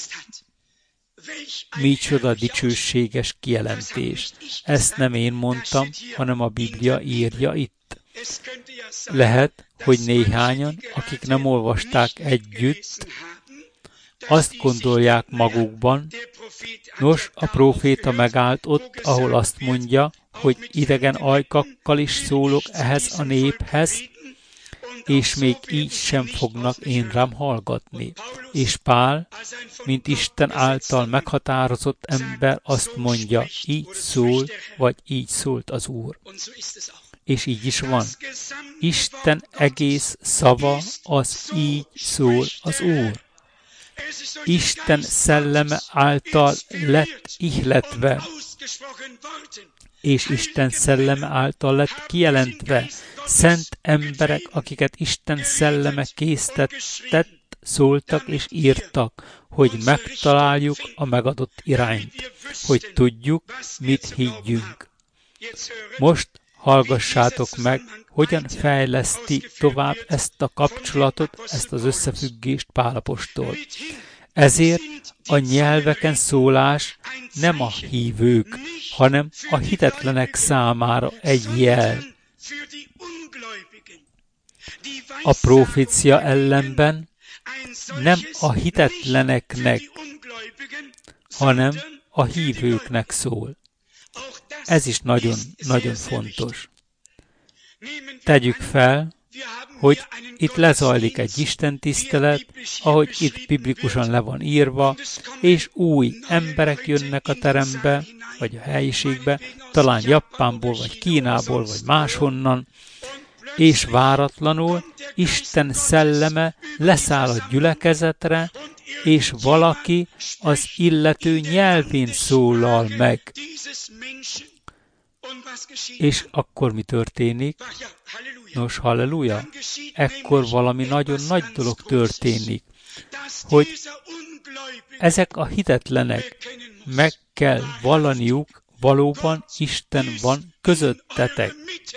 Micsoda dicsőséges kijelentés. Ezt nem én mondtam, hanem a Biblia írja itt. Lehet, hogy néhányan, akik nem olvasták együtt, azt gondolják magukban, nos, a próféta megállt ott, ahol azt mondja, hogy idegen ajkakkal is szólok ehhez a néphez, és még így sem fognak én rám hallgatni. És Pál, mint Isten által meghatározott ember, azt mondja, így szól, vagy így szólt az Úr. És így is van. Isten egész szava az így szól az Úr. Isten szelleme által lett ihletve, és Isten szelleme által lett kijelentve. Szent emberek, akiket Isten szelleme késztetett, szóltak és írtak, hogy megtaláljuk a megadott irányt, hogy tudjuk, mit higgyünk. Most hallgassátok meg, hogyan fejleszti tovább ezt a kapcsolatot, ezt az összefüggést Pál apostol. Ezért a nyelveken szólás nem a hívők, hanem a hitetlenek számára egy jel. A profécia ellenben nem a hitetleneknek, hanem a hívőknek szól. Ez is nagyon fontos. Tegyük fel, hogy itt lezajlik egy istentisztelet, ahogy itt biblikusan le van írva, és új emberek jönnek a terembe, vagy a helyiségbe, talán Japánból, vagy Kínából, vagy máshonnan, és váratlanul Isten szelleme leszáll a gyülekezetre, és valaki az illető nyelvén szólal meg. És akkor mi történik? Nos, halleluja! Ekkor valami nagyon nagy dolog történik, hogy ezek a hitetlenek meg kell vallaniuk, valóban Isten van közöttetek,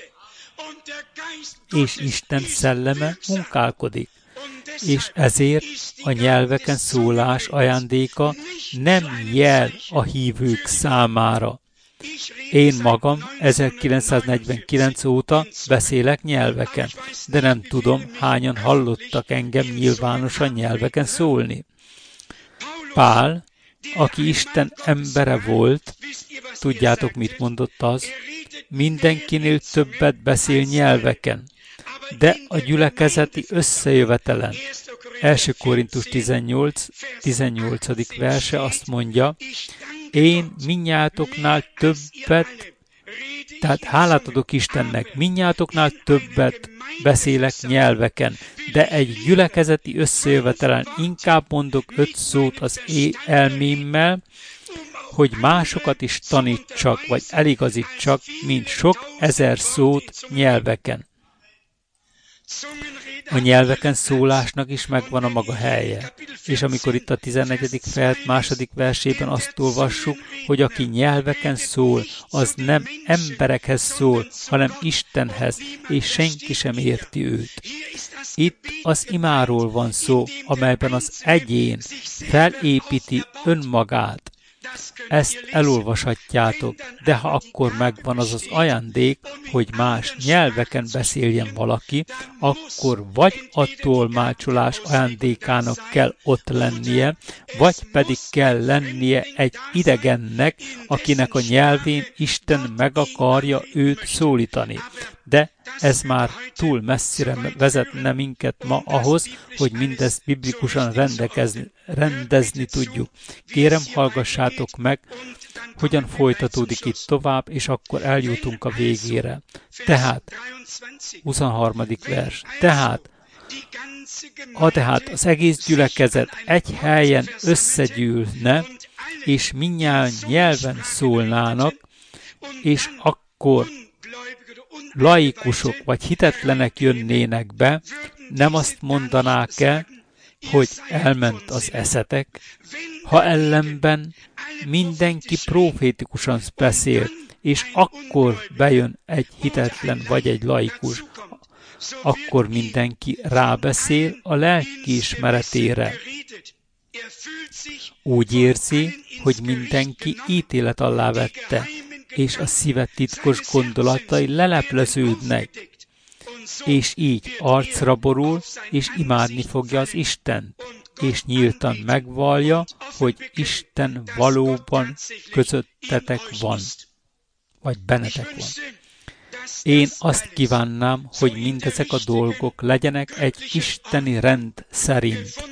és Isten szelleme munkálkodik. És ezért a nyelveken szólás ajándéka nem jel a hívők számára. Én magam 1949 óta beszélek nyelveken, de nem tudom, hányan hallottak engem nyilvánosan nyelveken szólni. Pál, aki Isten embere volt, tudjátok, mit mondott az? Mindenkinél többet beszél nyelveken, de a gyülekezeti összejövetelen. 1. Korintus 18. verse azt mondja, én mindnyájatoknál többet, tehát hálát adok Istennek, mindnyájatoknál többet beszélek nyelveken, de egy gyülekezeti összejövetelen inkább mondok 5 szót az elmémmel, hogy másokat is tanítsak, vagy eligazítsak, mint sok ezer szót nyelveken. A nyelveken szólásnak is megvan a maga helye. És amikor itt a 14. fejezet 2. versében azt olvassuk, hogy aki nyelveken szól, az nem emberekhez szól, hanem Istenhez, és senki sem érti őt. Itt az imáról van szó, amelyben az egyén felépíti önmagát. Ezt elolvashatjátok, de ha akkor megvan az az ajándék, hogy más nyelveken beszéljen valaki, akkor vagy a tolmácsolás ajándékának kell ott lennie, vagy pedig kell lennie egy idegennek, akinek a nyelvén Isten meg akarja őt szólítani. De ez már túl messzire vezetne minket ma ahhoz, hogy mindezt biblikusan rendezni tudjuk. Kérem, hallgassátok meg, hogyan folytatódik itt tovább, és akkor eljutunk a végére. Tehát, 23. vers. Tehát az egész gyülekezet egy helyen összegyűlne, és mindnyájan nyelven szólnának, és akkor laikusok vagy hitetlenek jönnének be, nem azt mondanák-e, hogy elment az eszetek, ha ellenben mindenki profétikusan beszél, és akkor bejön egy hitetlen vagy egy laikus, akkor mindenki rábeszél a lelkiismeretére. Úgy érzi, hogy mindenki ítélet alá vette, és a szíve titkos gondolatai lelepleződnek, és így arcra borul, és imádni fogja az Istent, és nyíltan megvallja, hogy Isten valóban közöttetek van, vagy bennetek van. Én azt kívánnám, hogy mindezek a dolgok legyenek egy isteni rend szerint.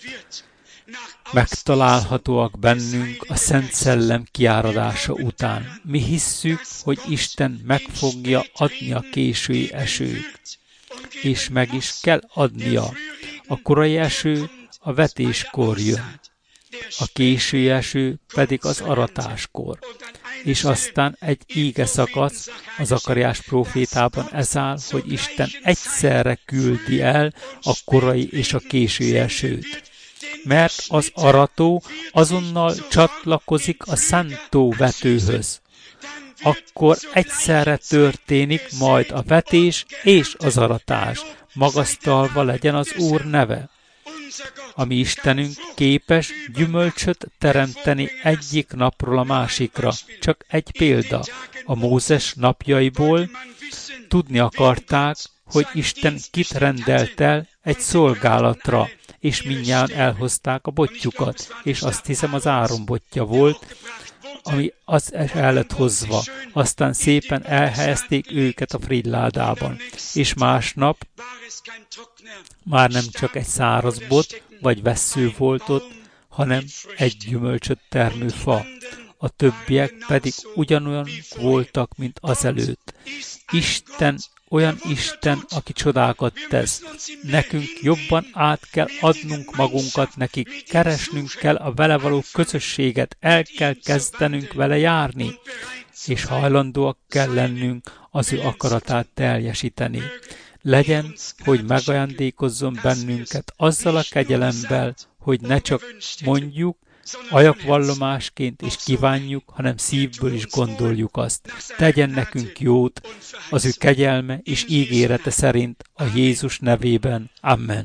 Megtalálhatóak bennünk a Szent Szellem kiáradása után. Mi hisszük, hogy Isten meg fogja adni a késői esőt, és meg is kell adnia. A korai eső a vetéskor jön, a késői eső pedig az aratáskor. És aztán egy íge szakasz a Zakariás prófétában ez áll, hogy Isten egyszerre küldi el a korai és a késői esőt. Mert az arató azonnal csatlakozik a szántóvetőhöz. Akkor egyszerre történik majd a vetés és az aratás, magasztalva legyen az Úr neve. A mi Istenünk képes gyümölcsöt teremteni egyik napról a másikra. Csak egy példa. A Mózes napjaiból tudni akarták, hogy Isten kit rendelt el egy szolgálatra, és mindnyájan elhozták a botjukat, és azt hiszem az Áron botja volt, ami az el lett hozva. Aztán szépen elhelyezték őket a frigyládában, és másnap már nem csak egy száraz bot vagy vessző volt ott, hanem egy gyümölcsöt termő fa. A többiek pedig ugyanolyan voltak, mint azelőtt. Isten olyan Isten, aki csodákat tesz. Nekünk jobban át kell adnunk magunkat nekik, keresnünk kell a vele való közösséget, el kell kezdenünk vele járni, és hajlandóak kell lennünk az ő akaratát teljesíteni. Legyen, hogy megajándékozzon bennünket azzal a kegyelemmel, hogy ne csak mondjuk, ajakvallomásként és kívánjuk, hanem szívből is gondoljuk azt. Tegyen nekünk jót az ő kegyelme és ígérete szerint a Jézus nevében. Amen.